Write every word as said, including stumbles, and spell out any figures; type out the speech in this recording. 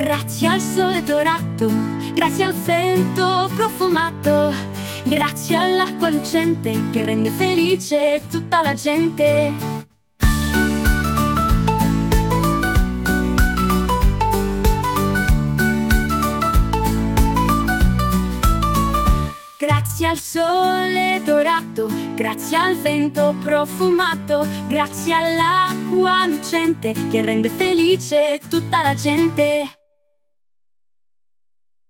Grazie al sole dorato, grazie al vento profumato, grazie all'acqua lucente che rende felice tutta la gente. Grazie al sole dorato, grazie al vento profumato, grazie all'acqua lucente che rende felice tutta la gente.